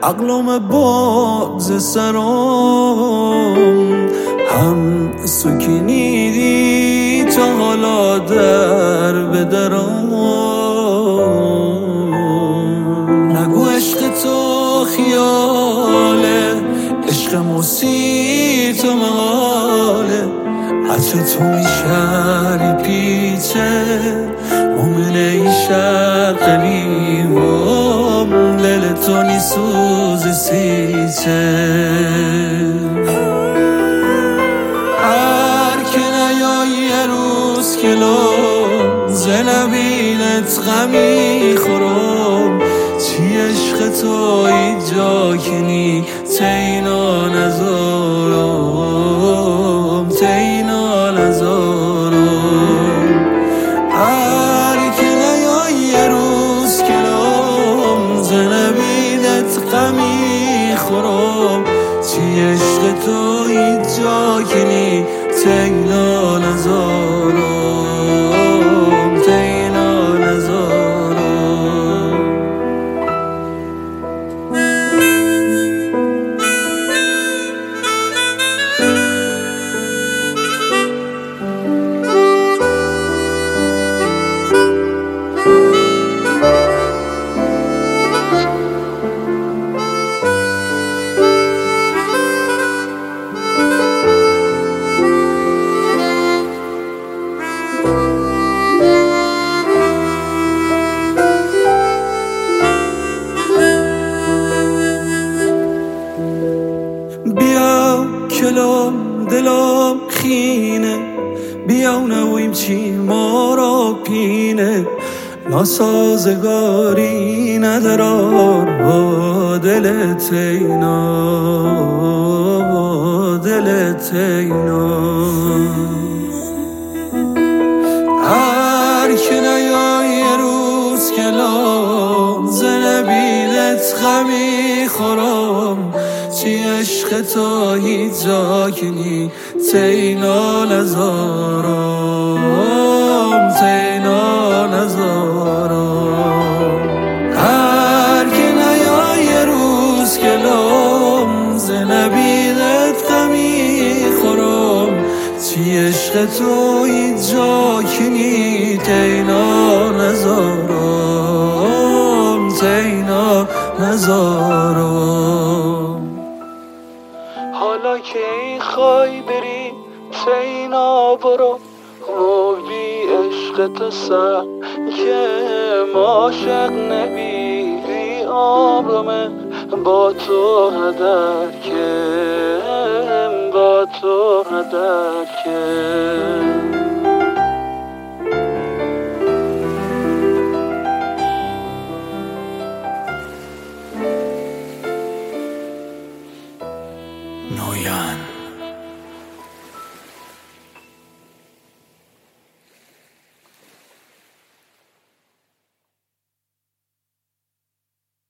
عقلم باز سرم هم سکنیدی تا حالا در بدرم. نگو عشق تو خیاله، عشق موسی تو محاله، حتی تو میشری پیچه مومن این شرق قریبم، دل تو نیسوز سیچه. هر که نیایی یه روز کلام زنبیلت غمی خورم، چی عشق تو اینجا کنی تینا نزارم، تینا نزارم. هر که نیایی یه روز کلام زنبیلت غمی خورم، چی عشق تو اینجا کنی تینا نزارم، تینا نزارم. بیا کلام دلم خینه، بیا نویم چی ما را پینه، ناسازگاری ندارم با دل تینا، با دل تینا. هر که نیایی یه روز کلام زنبیلت غمی خورم، چی عشق تو هیچ کنی تینا نزارم، تینا نزارم. هر که نیایی یه روز کلام زنبیلت غمی خورم، چی عشق تو اینجا کنی تینا نزارم، تینا نزارم. حالا که خواهی بری تینا برو، بی عشق تو سر که عاشق نبیری آبرمه، با تو هدر که، با تو هدر که. نویان